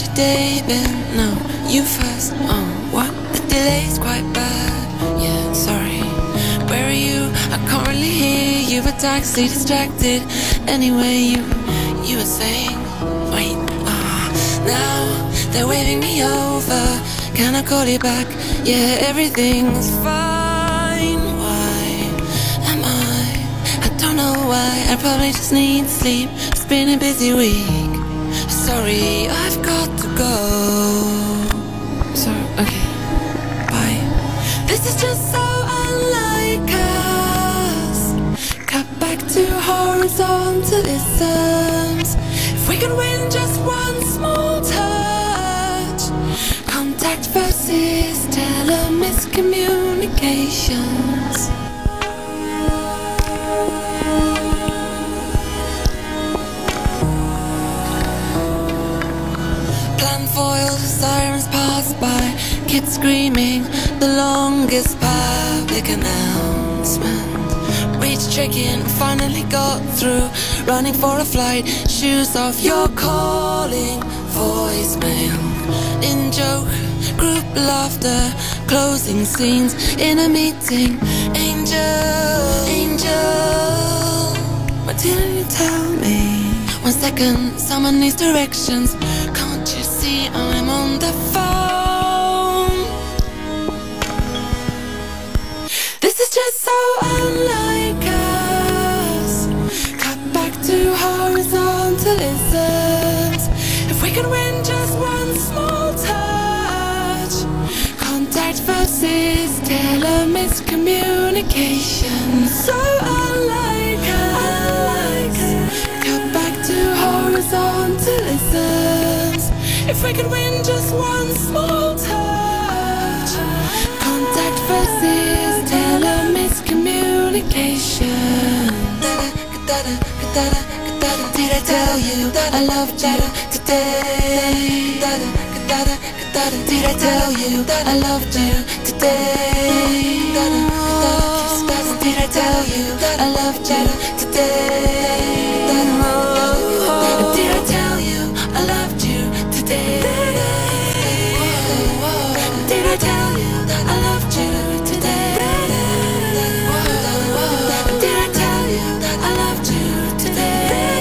your day been? No, you first. Oh, what? The delay's quite bad. Yeah, sorry. Where are you? I can't really hear you. A taxi distracted. Anyway, you were saying. Wait, now they're waving me over. Can I call you back? Yeah, everything's fine. Why am I don't know why. I probably just need sleep. It's been a busy week. Sorry, I've got to go. So, okay, bye. This is just so unlike us. Cut back to horizontalisms. If we could win just one small touch. Contact versus telemiscommunications. Foiled, sirens pass by, kids screaming, the longest public announcement. Reached check-in, finally got through, running for a flight, shoes off, you're calling, voicemail. In joke, group laughter, closing scenes, in a meeting, angel, what didn't you tell me? 1 second, someone needs directions. Can't you see I'm on the phone? This is just so unlike us. Cut back to horizontalisms. If we can win just one small touch. Contact versus telemiscommunication. So unlike us. Cut back to horizontalisms. If we could win just one small touch. Contact versus telemiscommunication. Did I tell you that I loved you today? Did I tell you that I loved you today? Did I tell you that I loved you today? Did I tell you I loved you today? Did I tell you that I loved you today? Did I tell you that I loved you today?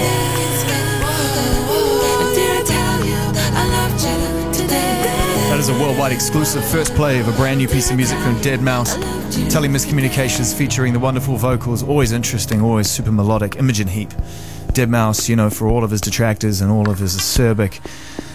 Did I tell you that I loved you today? That is a worldwide exclusive first play of a brand new piece of music from Deadmau5. Telemiscommunications featuring the wonderful vocals, always interesting, always super melodic, Imogen Heap. Deadmau5, you know, for all of his detractors and all of his acerbic